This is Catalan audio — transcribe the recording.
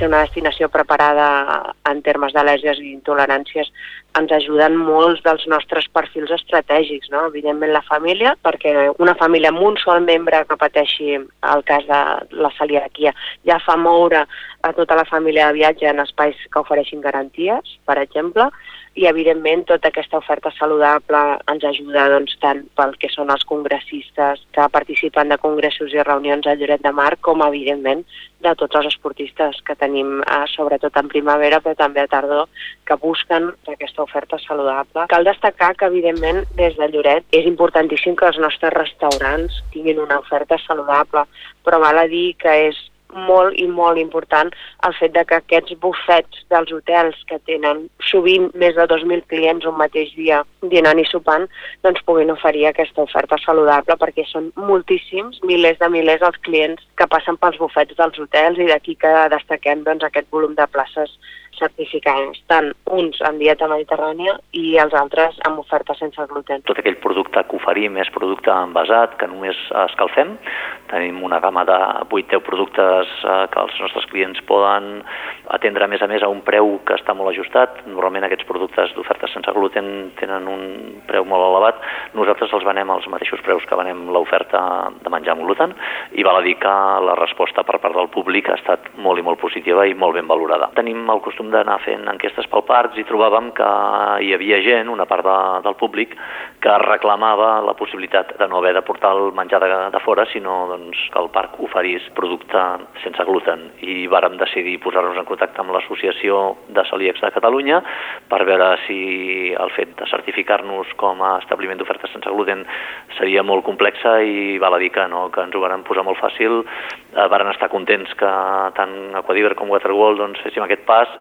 ser una destinació preparada en termes d'al·lèrgies i intoleràncies, ens ajuden molts dels nostres perfils estratègics, no? Evidentment la família, perquè una família amb un sol membre que pateixi el cas de la celiaquia ja fa moure a tota la família de viatge en espais que ofereixin garanties, per exemple, i evidentment tota aquesta oferta saludable ens ajuda doncs, tant pel que són els congressistes que participen de congressos i reunions a Lloret de Mar, com evidentment de tots els esportistes que tenim, sobretot en primavera, però també a tardor, que busquen aquesta oferta saludable. Cal destacar que, evidentment, des de Lloret és importantíssim que els nostres restaurants tinguin una oferta saludable, però val a dir que és molt i molt important el fet de que aquests bufets dels hotels que tenen sovint més de 2.000 clients un mateix dia dinant i sopant, doncs puguin oferir aquesta oferta saludable, perquè són moltíssims, milers els clients que passen pels bufets dels hotels, i d'aquí que destaquem doncs, aquest volum de places certificades, tant uns en dieta mediterrània i els altres amb oferta sense gluten. Tot aquell producte que oferim és producte envasat, que només escalfem. Tenim una gamma de 8-10 productes que els nostres clients poden atendre a més a un preu que està molt ajustat. Normalment aquests productes d'oferta sense gluten tenen un preu molt elevat. Nosaltres els venem als mateixos preus que venem l'oferta de menjar amb gluten, i val a dir que la resposta per part del públic ha estat molt i molt positiva i molt ben valorada. Tenim el costum d'anar fent enquestes pel parc i trobàvem que hi havia gent, una part del públic, que reclamava la possibilitat de no haver de portar el menjar de fora, sinó doncs, que el parc oferís producte sense gluten. I vàrem decidir posar-nos en contacte amb l'Associació de Celíacs de Catalunya per veure si el fet de certificar-nos com a establiment d'oferta sense gluten seria molt complexa, i val a dir que no, que ens ho varen posar molt fàcil. Varen estar contents que tant Aquadiver com Waterworld doncs, féssim aquest pas.